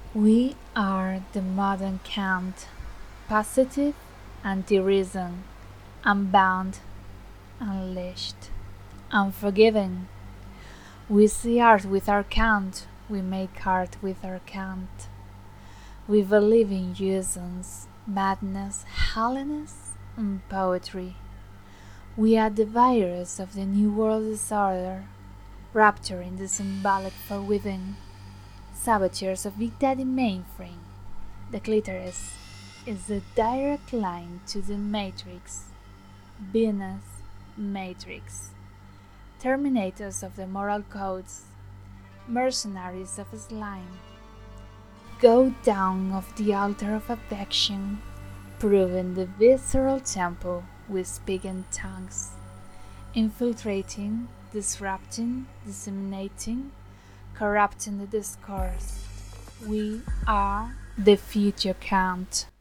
We are the modern Kant, positive, anti-reason, unbound, unleashed, unforgiving. We see art with our Kant, we make art with our Kant. We believe in usance, madness, holiness, and poetry. We are the virus of the New World disorder, rapture in the symbolic for within, saboteurs of Big Daddy mainframe. The clitoris is the direct line to the matrix, Venus matrix, terminators of the moral codes, mercenaries of slime. Go down off the altar of affection, proving the visceral temple we speak in tongues, infiltrating, disrupting, disseminating, corrupting the discourse. We are the future Count.